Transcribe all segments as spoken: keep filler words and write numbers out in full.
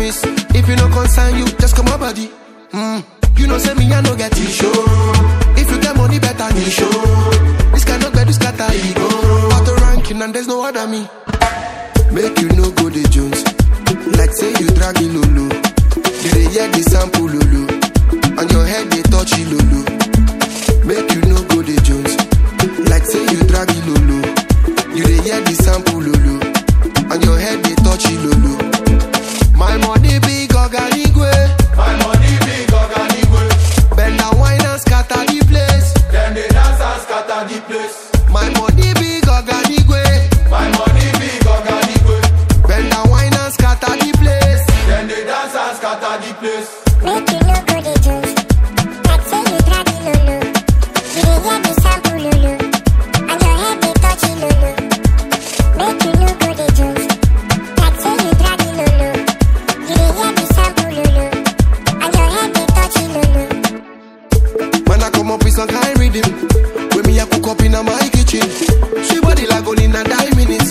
promise. If you no concern you, just come my body. Mm. You know say me I no get issue. If you get money better me show. This cannot get this scatter ego. Auto ranking and there's no other me. Make you no go the Jones. Like say you drag it lolo. You dey hear the sample lolo. On your head they touch it lolo. Make you no go the Jones. Like say you drag it lolo. You dey hear the sample lolo. On your head they touch it lolo. My money big organigwe. My money big organigwe. Bend and wine and scatter the place. Then they dance and scatter the place. My money big organigwe. My money big organigwe. Bend and wine and scatter the place. Then they dance and scatter the place. Make you no go the juice. Like say you drag it lolo. You dey hear the sample lolo. And your head they touch it lolo. Make you no go the juice. Like say you drag it lolo. You dey hear the sample lolo. And your head they touch it lolo. Man I come up with some kind rhythm. When me I cook up in my kitchen. She body like only in a nine minutes.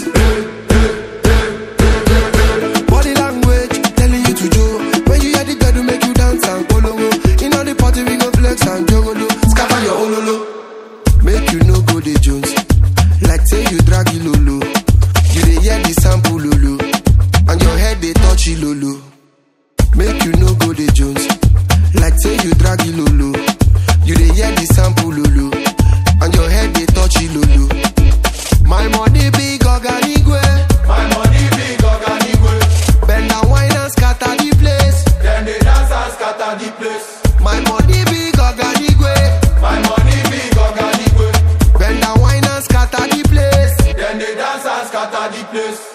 Body language telling you to do. When you hear the girl to make you dance and follow. In all the party we go flex and jogolo. Scapa your ololo. Make you no go the Jones. Like say you drag it lolo. You dey hear the sample lolo. And your head they touch it lolo. Make you no go the Jones. Like say you drag it lolo. You dey hear the sample lolo. And your head they touch it lolo. My money big organigwe. My money big organigwe. Bend and wine and scatter the place. Then they dance and scatter the place. My money big organigwe. My money big organigwe. Bend and wine and scatter the place. Then they dance and scatter the place.